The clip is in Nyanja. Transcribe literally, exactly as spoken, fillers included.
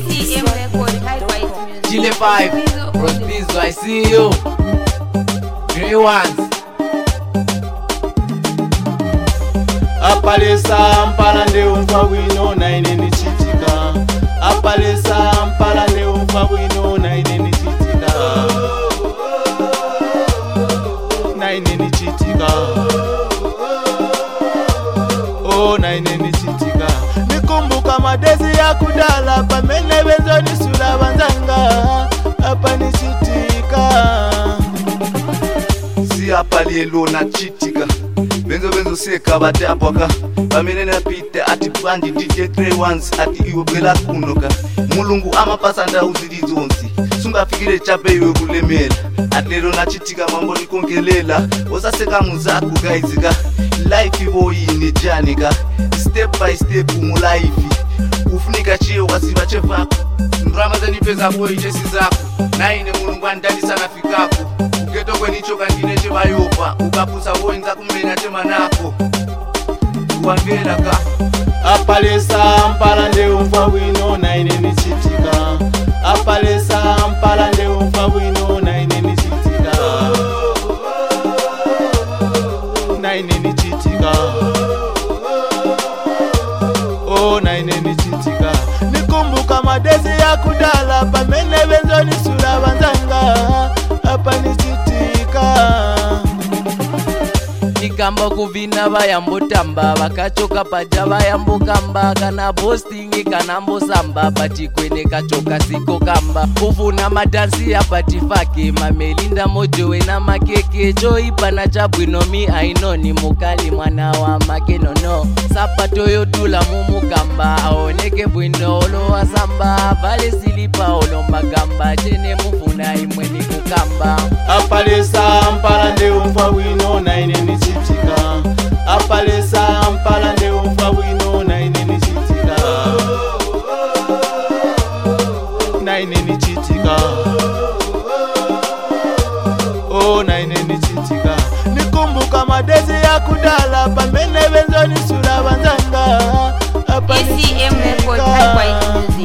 C M Record, High White Music. Chile five, Rospizo, I see you. Grey ones. Apalesa mpala nde umfa wino na ine ni chitika. Apalesa mpala nde umfa wino na ine ni chitika. Na ine ni chitika. Oh na ine ni chitika. Nikumbuka madezi ya kudala pamene benzo ni sula banzanga. Apa ni chitika. Si apalielo na chitika. Benzo benzo seka bate apwaka Pamene na pite ati pandi D J three ones ati iwe bela kunoka Mulungu ama pasanda uzidi zonsi Sunga fikire chape iwe kulemela Atlero na chitika mambo ni kongelela Osa seka muzaku gaizika Life iwo ine janika Step by step umu life Ufunika chie wasiva chefako Ramazani pesa boy chesi zako Na ine mulungu andani sana fikako Uketo kweni choka ngine cheba yopa Ukapusa woy nza kumena chema nako Uwangela ka Apalesa mpala nde umfa wino na ine ni chitika. Apalesa mpala nde umfa wino na ine ni chitika. Na ine ni chitika. Oh na ine ni chitika. Nikumbuka madezi ya kudala pamene benzo ni sula banzanga. Apa ni chitika. Nikamba kuvina bayambo tamba Bakachoka paja bayambo kamba Kana postingi kana mbosamba Pati kwene kachoka siko kamba Kufuna madansi ya patifake Mamelinda mojowe na makeke Joipa na chabwino mi aino ni mukali mwana wa makeno no Sapato yotula mumukamba Aoneke bwino olo wa samba Vale silipa olo magamba Chene mufuna imwe ni kukamba Apalesa mpala nde umfa wino na ine ni chitika. Apalesa mpala nde umfa wino na ine ni chitika. Na ine ni chitika. Oh na ine ni chitika. Nikumbuka madezi ya kudala pamene benzo ni sula banzanga. Apa ni C M Record, High White Music.